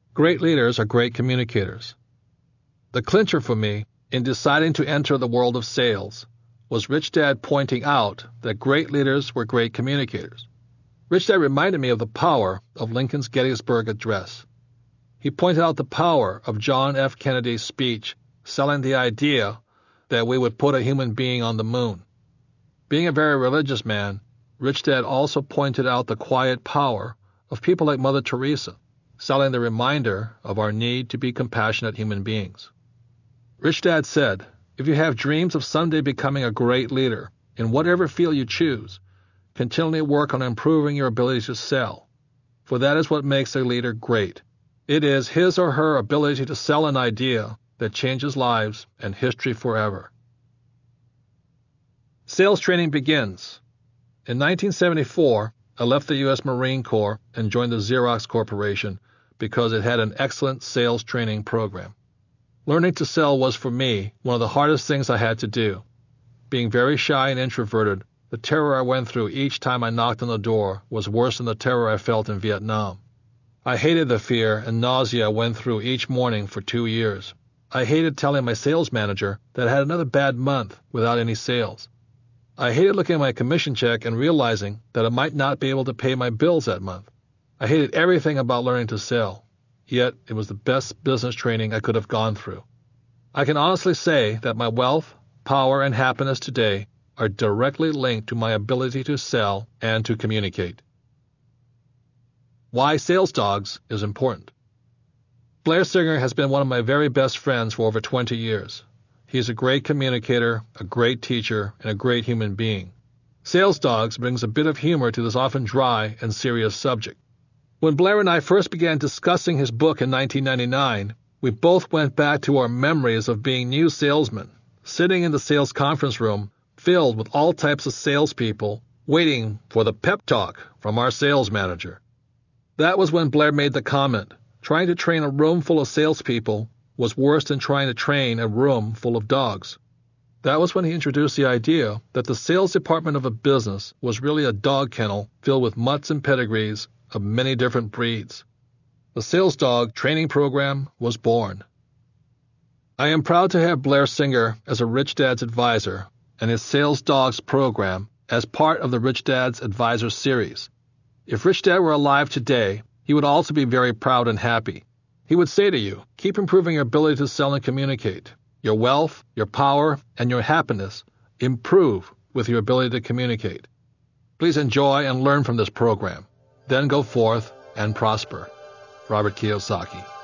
Great leaders are great communicators. The clincher for me, in deciding to enter the world of sales, was Rich Dad pointing out that great leaders were great communicators. Rich Dad reminded me of the power of Lincoln's Gettysburg Address. He pointed out the power of John F. Kennedy's speech selling the idea that we would put a human being on the moon. Being a very religious man, Rich Dad also pointed out the quiet power of people like Mother Teresa, selling the reminder of our need to be compassionate human beings. Rich Dad said, if you have dreams of someday becoming a great leader, in whatever field you choose, continually work on improving your ability to sell, for that is what makes a leader great. It is his or her ability to sell an idea that changes lives and history forever. Sales training begins. In 1974, I left the U.S. Marine Corps and joined the Xerox Corporation because it had an excellent sales training program. Learning to sell was, for me, one of the hardest things I had to do. Being very shy and introverted, the terror I went through each time I knocked on the door was worse than the terror I felt in Vietnam. I hated the fear and nausea I went through each morning for 2 years. I hated telling my sales manager that I had another bad month without any sales. I hated looking at my commission check and realizing that I might not be able to pay my bills that month. I hated everything about learning to sell, yet it was the best business training I could have gone through. I can honestly say that my wealth, power, and happiness today are directly linked to my ability to sell and to communicate. Why sales dogs is important. Blair Singer has been one of my very best friends for over 20 years. He is a great communicator, a great teacher, and a great human being. Sales Dogs brings a bit of humor to this often dry and serious subject. When Blair and I first began discussing his book in 1999, we both went back to our memories of being new salesmen, sitting in the sales conference room filled with all types of salespeople, waiting for the pep talk from our sales manager. That was when Blair made the comment, trying to train a room full of salespeople was worse than trying to train a room full of dogs. That was when he introduced the idea that the sales department of a business was really a dog kennel filled with mutts and pedigrees of many different breeds. The Sales Dog training program was born. I am proud to have Blair Singer as a Rich Dad's advisor and his Sales Dogs program as part of the Rich Dad's Advisor series. If Rich Dad were alive today, he would also be very proud and happy. He would say to you, keep improving your ability to sell and communicate. Your wealth, your power, and your happiness improve with your ability to communicate. Please enjoy and learn from this program. Then go forth and prosper. Robert Kiyosaki.